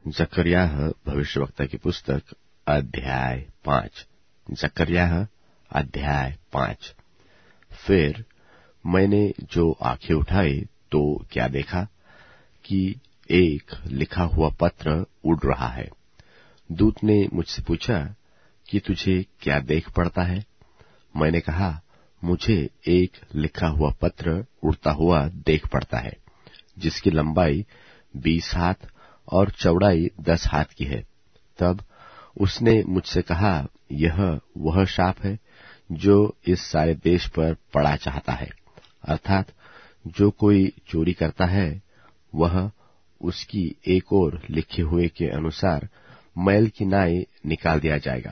जकर्याह भविष्यवक्ता की पुस्तक अध्याय 5। जकर्याह अध्याय 5। फिर मैंने जो आंखें उठाई तो क्या देखा कि एक लिखा हुआ पत्र उड़ रहा है। दूत ने मुझसे पूछा कि तुझे क्या देख पड़ता है। मैंने कहा, मुझे एक लिखा हुआ पत्र उड़ता हुआ देख पड़ता है, जिसकी लंबाई 20 हाथ और चौड़ाई 10 हाथ की है। तब उसने मुझसे कहा, यह वह शाप है जो इस सारे देश पर पड़ा चाहता है, अर्थात जो कोई चोरी करता है वह उसकी एक ओर लिखे हुए के अनुसार मैल की नाई निकाल दिया जाएगा,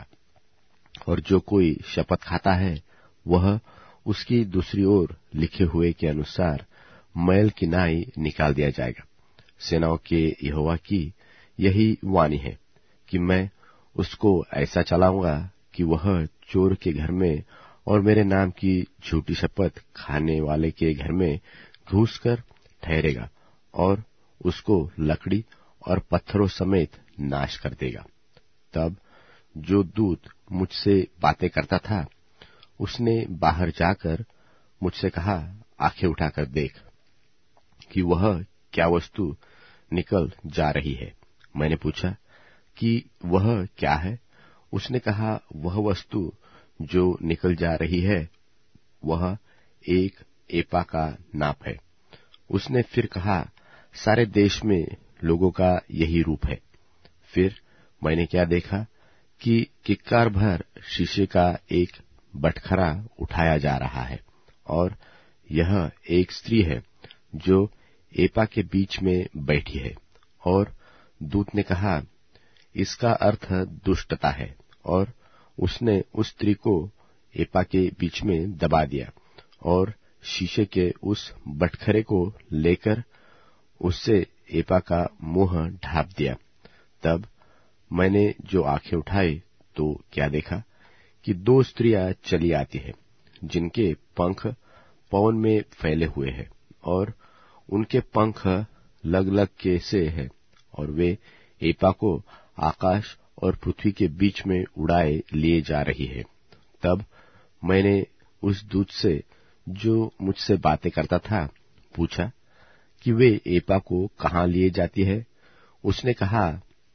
और जो कोई शपथ खाता है वह उसकी दूसरी ओर लिखे हुए के अनुसार मैल की नाई निकाल दिया जाएगा। सेनाओं के यहोवा की यही वाणी है कि मैं उसको ऐसा चलाऊंगा कि वह चोर के घर में और मेरे नाम की झूठी शपथ खाने वाले के घर में घुसकर ठहरेगा, और उसको लकड़ी और पत्थरों समेत नाश कर देगा। तब जो दूत मुझसे बातें करता था उसने बाहर जाकर मुझसे कहा, आंखें उठाकर देख कि वह क्या वस्तु निकल जा रही है। मैंने पूछा कि वह क्या है। उसने कहा, वह वस्तु जो निकल जा रही है वह एक एपा का नाप है। उसने फिर कहा, सारे देश में लोगों का यही रूप है। फिर मैंने क्या देखा कि किक्कार भर शीशे का एक बटखरा उठाया जा रहा है, और यह एक स्त्री है जो एपा के बीच में बैठी है। और दूत ने कहा, इसका अर्थ दुष्टता है, और उसने उस स्त्री को एपा के बीच में दबा दिया और शीशे के उस बटखरे को लेकर उससे एपा का मुंह ढांप दिया। तब मैंने जो आंखें उठाई तो क्या देखा कि 2 स्त्रियां चली आती हैं, जिनके पंख पवन में फैले हुए हैं, और उनके पंख लग लग के से हैं, और वे एपा को आकाश और पृथ्वी के बीच में उड़ाए लिए जा रही है। तब मैंने उस दूत से जो मुझसे बातें करता था पूछा कि वे एपा को कहाँ लिए जाती है। उसने कहा,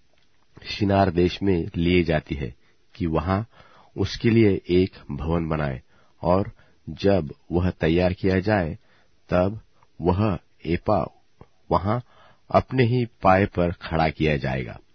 शिनार देश में लिए जाती है कि वहां उसके लिए एक भवन बनाए, और जब वह तैयार किया जाए तब वह एपा वहां अपने ही पाए पर खड़ा किया जाएगा।